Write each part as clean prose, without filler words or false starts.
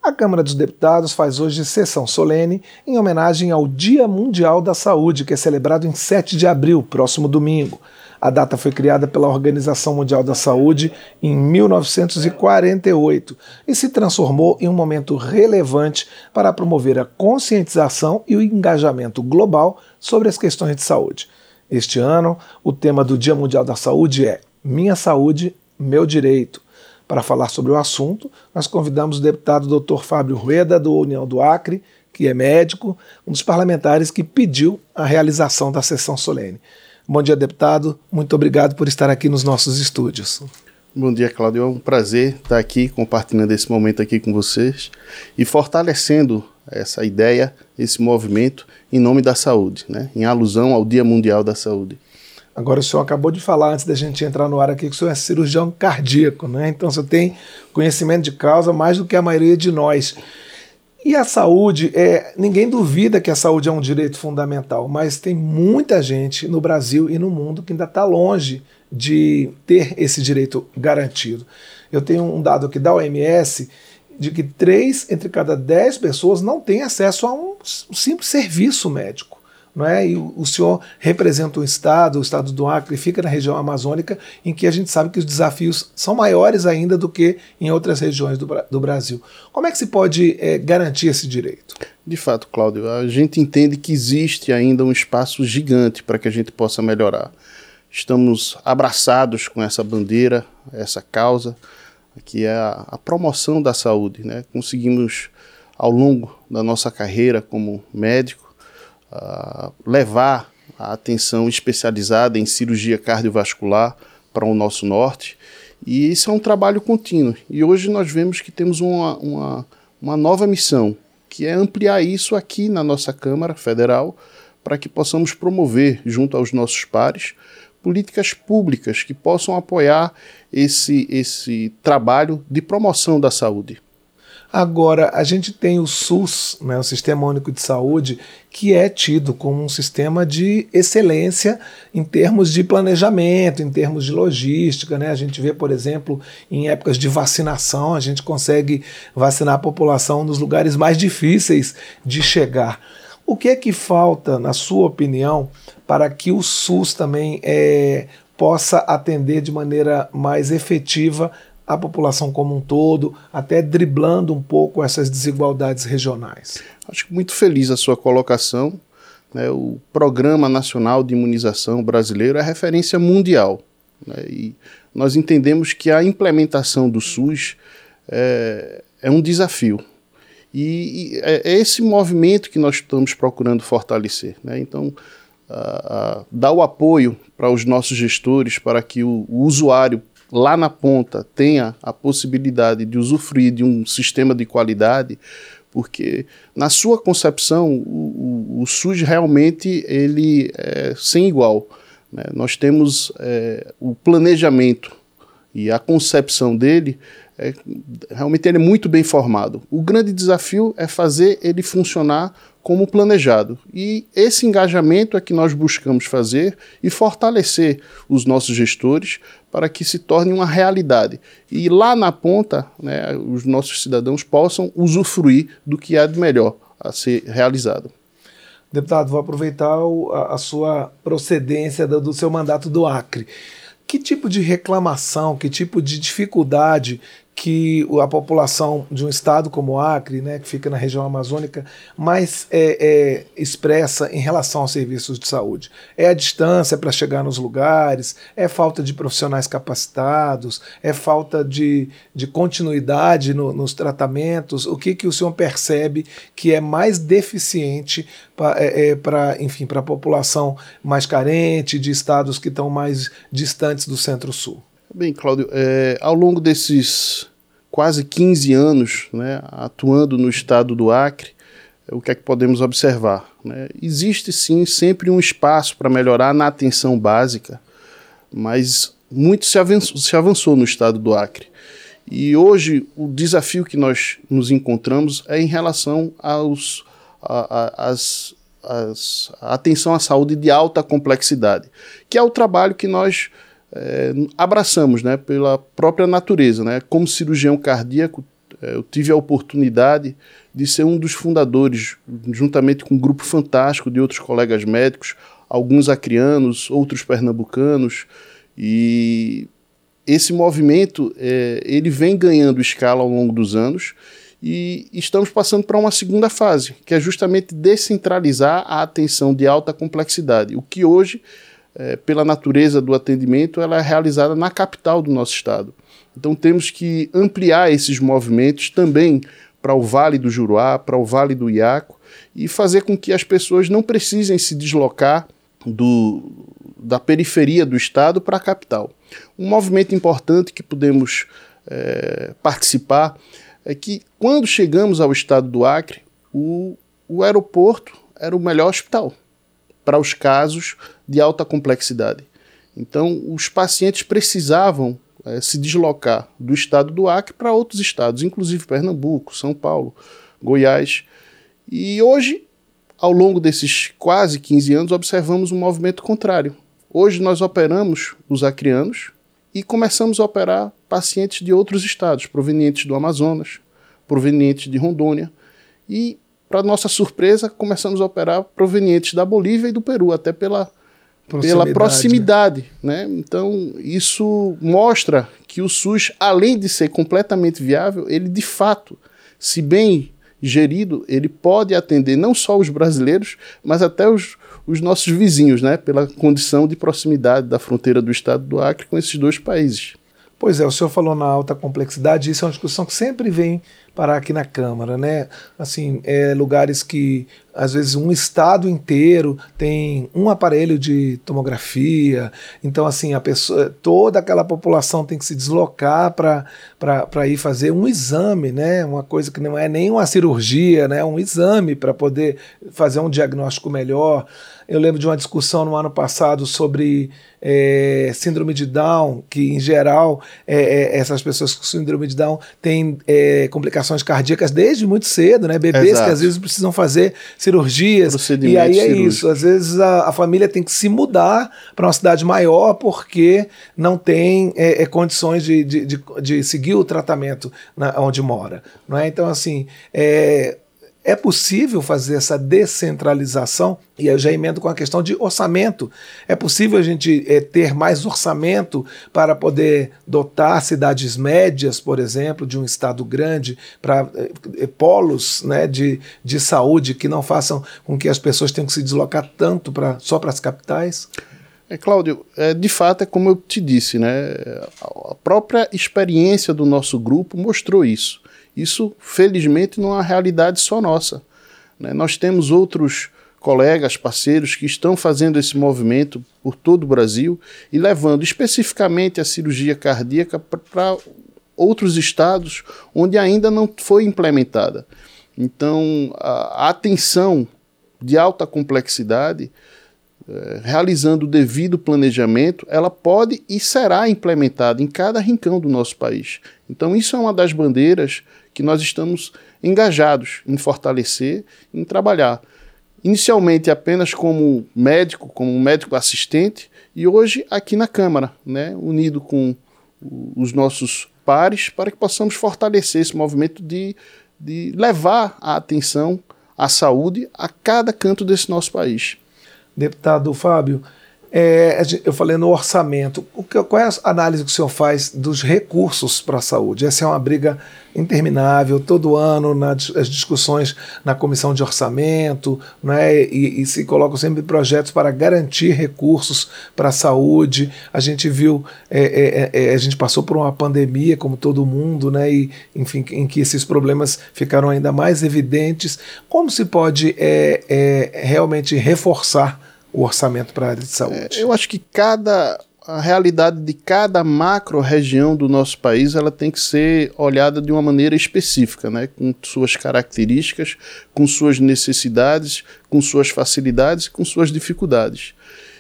A Câmara dos Deputados faz hoje sessão solene em homenagem ao Dia Mundial da Saúde, que é celebrado em 7 de abril, próximo domingo. A data foi criada pela Organização Mundial da Saúde em 1948 e se transformou em um momento relevante para promover a conscientização e o engajamento global sobre as questões de saúde. Este ano, o tema do Dia Mundial da Saúde é Minha Saúde, Meu Direito. Para falar sobre o assunto, nós convidamos o deputado Dr. Fábio Rueda, do União do Acre, que é médico, um dos parlamentares que pediu a realização da sessão solene. Bom dia, deputado. Muito obrigado por estar aqui nos nossos estúdios. Bom dia, Cláudio. É um prazer estar aqui compartilhando esse momento aqui com vocês e fortalecendo essa ideia, esse movimento em nome da saúde, né? Em alusão ao Dia Mundial da Saúde. Agora, o senhor acabou de falar, antes da gente entrar no ar aqui, que o senhor é cirurgião cardíaco, né? Então, o senhor tem conhecimento de causa mais do que a maioria de nós. E a saúde, ninguém duvida que a saúde é um direito fundamental, mas tem muita gente no Brasil e no mundo que ainda está longe de ter esse direito garantido. Eu tenho um dado aqui da OMS de que 3 entre cada 10 pessoas não têm acesso a um simples serviço médico. Não é? E o senhor representa o estado do Acre, fica na região amazônica, em que a gente sabe que os desafios são maiores ainda do que em outras regiões do Brasil. Como é que se pode garantir esse direito? De fato, Cláudio, a gente entende que existe ainda um espaço gigante para que a gente possa melhorar. Estamos abraçados com essa bandeira, essa causa, que é a promoção da saúde, né? Conseguimos, ao longo da nossa carreira como médico, levar a atenção especializada em cirurgia cardiovascular para o nosso norte, e isso é um trabalho contínuo. E hoje nós vemos que temos uma nova missão, que é ampliar isso aqui na nossa Câmara Federal, para que possamos promover, junto aos nossos pares, políticas públicas que possam apoiar esse trabalho de promoção da saúde. Agora, a gente tem o SUS, né, o Sistema Único de Saúde, que é tido como um sistema de excelência em termos de planejamento, em termos de logística, né? A gente vê, por exemplo, em épocas de vacinação, a gente consegue vacinar a população nos lugares mais difíceis de chegar. O que é que falta, na sua opinião, para que o SUS também possa atender de maneira mais efetiva a população como um todo, até driblando um pouco essas desigualdades regionais? Acho muito feliz a sua colocação, né? O Programa Nacional de Imunização Brasileiro é referência mundial, né? E nós entendemos que a implementação do SUS é um desafio. E é esse movimento que nós estamos procurando fortalecer, né? Então, dar o apoio para os nossos gestores, para que o usuário lá na ponta tenha a possibilidade de usufruir de um sistema de qualidade, porque na sua concepção o SUS realmente ele é sem igual, né? Nós temos o planejamento e a concepção dele, realmente ele é muito bem formado. O grande desafio é fazer ele funcionar como planejado. E esse engajamento é que nós buscamos fazer e fortalecer os nossos gestores para que se torne uma realidade. E lá na ponta, né, os nossos cidadãos possam usufruir do que há de melhor a ser realizado. Deputado, vou aproveitar a sua procedência do seu mandato do Acre. Que tipo de reclamação, que tipo de dificuldade que a população de um estado como o Acre, né, que fica na região amazônica, mais expressa em relação aos serviços de saúde? É a distância para chegar nos lugares? É falta de profissionais capacitados? É falta de continuidade nos tratamentos? O que o senhor percebe que é mais deficiente para a população mais carente, de estados que estão mais distantes do Centro-Sul? Bem, Cláudio, ao longo desses quase 15 anos, né, atuando no estado do Acre, o que é que podemos observar, né? Existe sim sempre um espaço para melhorar na atenção básica, mas muito se avançou no estado do Acre. E hoje o desafio que nós nos encontramos é em relação à atenção à saúde de alta complexidade, que é o trabalho que nós abraçamos, né, pela própria natureza, né? Como cirurgião cardíaco, Eu tive a oportunidade de ser um dos fundadores, juntamente com um grupo fantástico de outros colegas médicos, alguns acrianos, outros pernambucanos, e esse movimento ele vem ganhando escala ao longo dos anos e estamos passando para uma segunda fase, que é justamente descentralizar a atenção de alta complexidade, o que hoje, pela natureza do atendimento, ela é realizada na capital do nosso estado. Então temos que ampliar esses movimentos também para o Vale do Juruá, para o Vale do Iaco, e fazer com que as pessoas não precisem se deslocar da periferia do estado para a capital. Um movimento importante que podemos participar é que, quando chegamos ao estado do Acre, o aeroporto era o melhor hospital para os casos de alta complexidade. Então, os pacientes precisavam se deslocar do estado do Acre para outros estados, inclusive Pernambuco, São Paulo, Goiás. E hoje, ao longo desses quase 15 anos, observamos um movimento contrário. Hoje nós operamos os acrianos e começamos a operar pacientes de outros estados, provenientes do Amazonas, provenientes de Rondônia, e, para nossa surpresa, começamos a operar provenientes da Bolívia e do Peru, até pela proximidade, né? Então, isso mostra que o SUS, além de ser completamente viável, ele de fato, se bem gerido, ele pode atender não só os brasileiros, mas até os nossos vizinhos, né? Pela condição de proximidade da fronteira do estado do Acre com esses dois países. Pois é, o senhor falou na alta complexidade, isso é uma discussão que sempre vem parar aqui na Câmara, né? Assim, lugares que, às vezes, um estado inteiro tem um aparelho de tomografia, então, assim, a pessoa, toda aquela população tem que se deslocar para ir fazer um exame, né? Uma coisa que não é nem uma cirurgia, né? Um exame para poder fazer um diagnóstico melhor. Eu lembro de uma discussão no ano passado sobre síndrome de Down, que, em geral, essas pessoas com síndrome de Down têm complicações cardíacas desde muito cedo, né? Bebês Exato. que às vezes precisam fazer cirurgias. E aí é isso, às vezes a família tem que se mudar para uma cidade maior porque não tem condições de seguir o tratamento onde mora. Não é? Então, assim, é possível fazer essa descentralização, e eu já emendo com a questão de orçamento. É possível a gente ter mais orçamento para poder dotar cidades médias, por exemplo, de um estado grande, para polos, né, de saúde que não façam com que as pessoas tenham que se deslocar tanto só para as capitais? Cláudio, de fato é como eu te disse, né? A própria experiência do nosso grupo mostrou isso. Isso, felizmente, não é uma realidade só nossa, né? Nós temos outros colegas, parceiros que estão fazendo esse movimento por todo o Brasil e levando especificamente a cirurgia cardíaca para outros estados onde ainda não foi implementada. Então, a atenção de alta complexidade, realizando o devido planejamento, ela pode e será implementada em cada rincão do nosso país. Então, isso é uma das bandeiras que nós estamos engajados em fortalecer, em trabalhar. Inicialmente apenas como médico assistente, e hoje aqui na Câmara, né, unido com os nossos pares, para que possamos fortalecer esse movimento de levar a atenção à saúde a cada canto desse nosso país. Deputado Fábio, eu falei no orçamento. Qual é a análise que o senhor faz dos recursos para a saúde? Essa é uma briga interminável, todo ano, as discussões na comissão de orçamento, né, e se colocam sempre projetos para garantir recursos para a saúde. A gente viu, a gente passou por uma pandemia, como todo mundo, né, e, enfim, em que esses problemas ficaram ainda mais evidentes. Como se pode realmente reforçar o orçamento para a área de saúde? Eu acho que a realidade de cada macro-região do nosso país, ela tem que ser olhada de uma maneira específica, né? Com suas características, com suas necessidades, com suas facilidades e com suas dificuldades.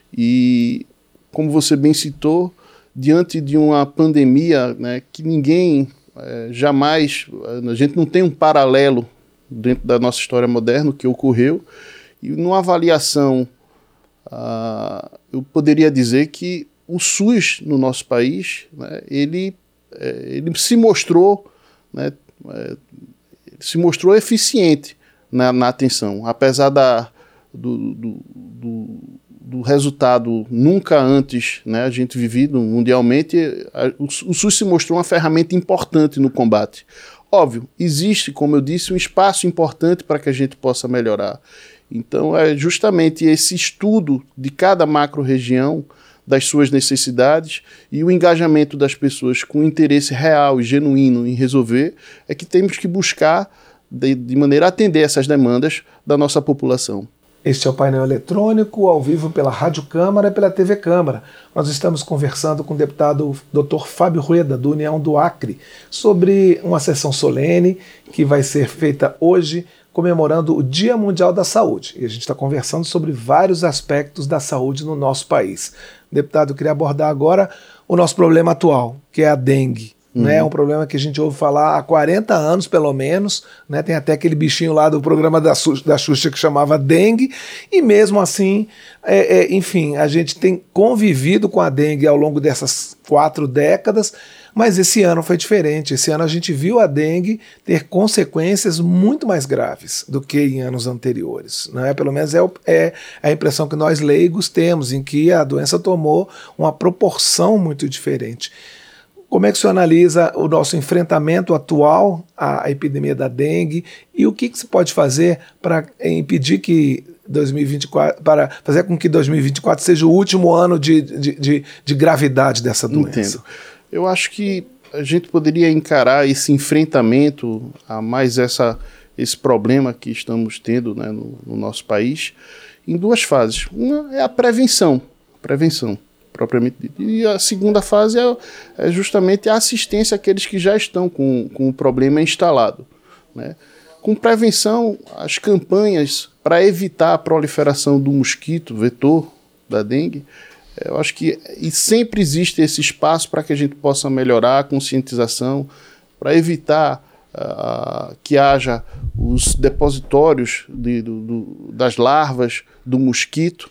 E, como você bem citou, diante de uma pandemia, né, que ninguém jamais... A gente não tem um paralelo dentro da nossa história moderna, o que ocorreu, e numa avaliação... eu poderia dizer que o SUS no nosso país, né, ele se mostrou, né, se mostrou eficiente na atenção, apesar do resultado nunca antes, né, a gente vivido mundialmente. O SUS se mostrou uma ferramenta importante no combate. Óbvio, existe, como eu disse, um espaço importante para que a gente possa melhorar. Então é justamente esse estudo de cada macro-região, das suas necessidades e o engajamento das pessoas com interesse real e genuíno em resolver, é que temos que buscar de maneira a atender essas demandas da nossa população. Este é o painel eletrônico, ao vivo pela Rádio Câmara e pela TV Câmara. Nós estamos conversando com o deputado Dr. Fábio Rueda, do União do Acre, sobre uma sessão solene que vai ser feita hoje, comemorando o Dia Mundial da Saúde. E a gente está conversando sobre vários aspectos da saúde no nosso país. Deputado, eu queria abordar agora o nosso problema atual, que é a dengue. É um problema que a gente ouve falar há 40 anos, pelo menos, né? Tem até aquele bichinho lá do programa da Xuxa que chamava dengue, e mesmo assim, enfim, a gente tem convivido com a dengue ao longo dessas 4 décadas, mas esse ano foi diferente. Esse ano a gente viu a dengue ter consequências muito mais graves do que em anos anteriores, né? Pelo menos é a impressão que nós leigos temos, em que a doença tomou uma proporção muito diferente. Como é que o senhor analisa o nosso enfrentamento atual à epidemia da dengue e o que se pode fazer para impedir que 2024, para fazer com que 2024 seja o último ano de gravidade dessa doença? Entendo. Eu acho que a gente poderia encarar esse enfrentamento a mais esse problema que estamos tendo, né, no nosso país em 2 fases. Uma é a prevenção propriamente dito. E a segunda fase é justamente a assistência àqueles que já estão com o problema instalado, né? Com prevenção, as campanhas para evitar a proliferação do mosquito vetor da dengue, eu acho que sempre existe esse espaço para que a gente possa melhorar a conscientização, para evitar que haja os depositórios das larvas do mosquito.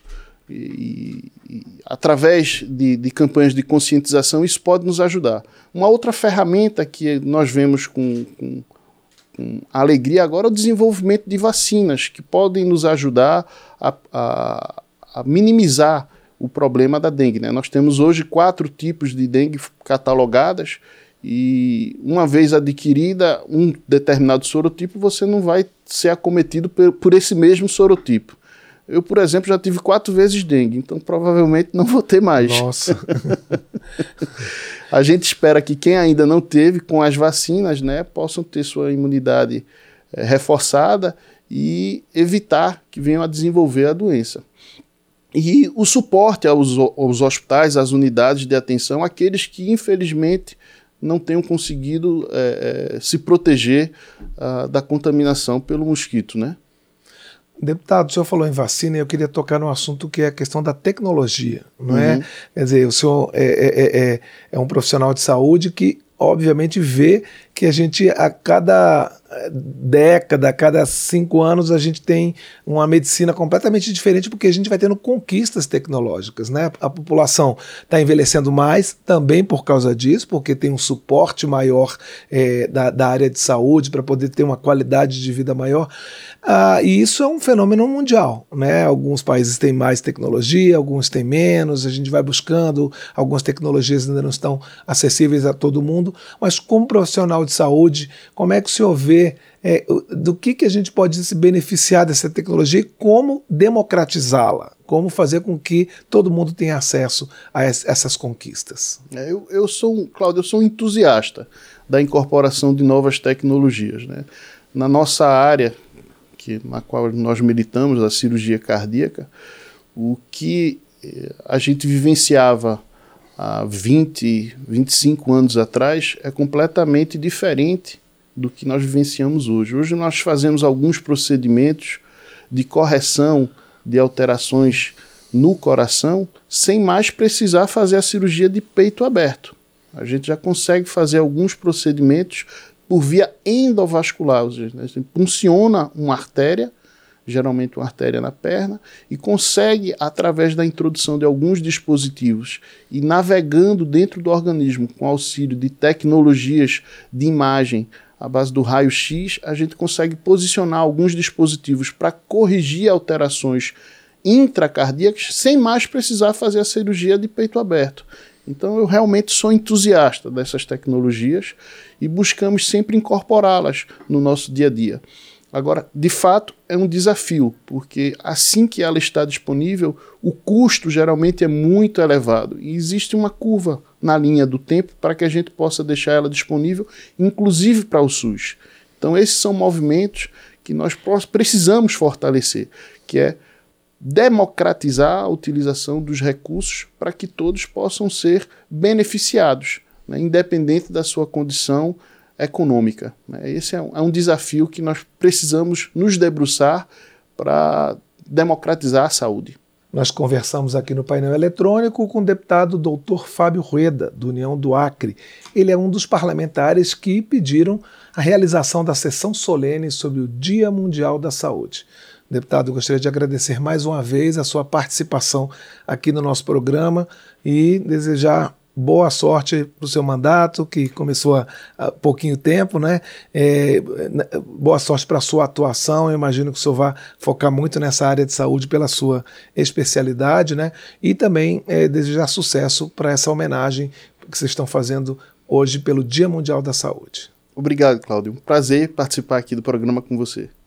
E através de campanhas de conscientização, isso pode nos ajudar. Uma outra ferramenta que nós vemos com alegria agora é o desenvolvimento de vacinas, que podem nos ajudar a minimizar o problema da dengue, né? Nós temos hoje 4 tipos de dengue catalogadas, e uma vez adquirida um determinado sorotipo, você não vai ser acometido por esse mesmo sorotipo. Eu, por exemplo, já tive 4 vezes dengue, então provavelmente não vou ter mais. Nossa! A gente espera que quem ainda não teve, com as vacinas, né, possam ter sua imunidade reforçada e evitar que venham a desenvolver a doença. E o suporte aos hospitais, às unidades de atenção, aqueles que infelizmente não tenham conseguido se proteger da contaminação pelo mosquito, né? Deputado, o senhor falou em vacina e eu queria tocar num assunto que é a questão da tecnologia, não é? Quer dizer, o senhor é um profissional de saúde que, obviamente, vê que a gente, a cada década, a cada 5 anos, a gente tem uma medicina completamente diferente, porque a gente vai tendo conquistas tecnológicas, né? A população está envelhecendo mais, também por causa disso, porque tem um suporte maior da área de saúde para poder ter uma qualidade de vida maior. E isso é um fenômeno mundial, né? Alguns países têm mais tecnologia, alguns têm menos, a gente vai buscando, algumas tecnologias ainda não estão acessíveis a todo mundo, mas como profissional de saúde, como é que o senhor vê do que a gente pode se beneficiar dessa tecnologia e como democratizá-la, como fazer com que todo mundo tenha acesso a essas conquistas? Cláudio, eu sou um entusiasta da incorporação de novas tecnologias, né? Na nossa área, na qual nós militamos, a cirurgia cardíaca, o que a gente vivenciava há 20, 25 anos atrás é completamente diferente do que nós vivenciamos hoje. Hoje nós fazemos alguns procedimentos de correção de alterações no coração sem mais precisar fazer a cirurgia de peito aberto. A gente já consegue fazer alguns procedimentos por via endovascular, ou seja, funciona uma artéria, geralmente uma artéria na perna, e consegue, através da introdução de alguns dispositivos e navegando dentro do organismo com auxílio de tecnologias de imagem à base do raio-x, a gente consegue posicionar alguns dispositivos para corrigir alterações intracardíacas sem mais precisar fazer a cirurgia de peito aberto. Então eu realmente sou entusiasta dessas tecnologias e buscamos sempre incorporá-las no nosso dia a dia. Agora, de fato, é um desafio, porque assim que ela está disponível, o custo geralmente é muito elevado e existe uma curva na linha do tempo para que a gente possa deixar ela disponível, inclusive para o SUS. Então esses são movimentos que nós precisamos fortalecer, que é democratizar a utilização dos recursos para que todos possam ser beneficiados, né, independente da sua condição econômica. Né. Esse é um desafio que nós precisamos nos debruçar para democratizar a saúde. Nós conversamos aqui no painel eletrônico com o deputado Dr. Fábio Rueda, do União do Acre. Ele é um dos parlamentares que pediram a realização da sessão solene sobre o Dia Mundial da Saúde. Deputado, eu gostaria de agradecer mais uma vez a sua participação aqui no nosso programa e desejar boa sorte para o seu mandato, que começou há pouquinho tempo, né? Boa sorte para a sua atuação. Eu imagino que o senhor vai focar muito nessa área de saúde pela sua especialidade, né? E também desejar sucesso para essa homenagem que vocês estão fazendo hoje pelo Dia Mundial da Saúde. Obrigado, Cláudio. Um prazer participar aqui do programa com você.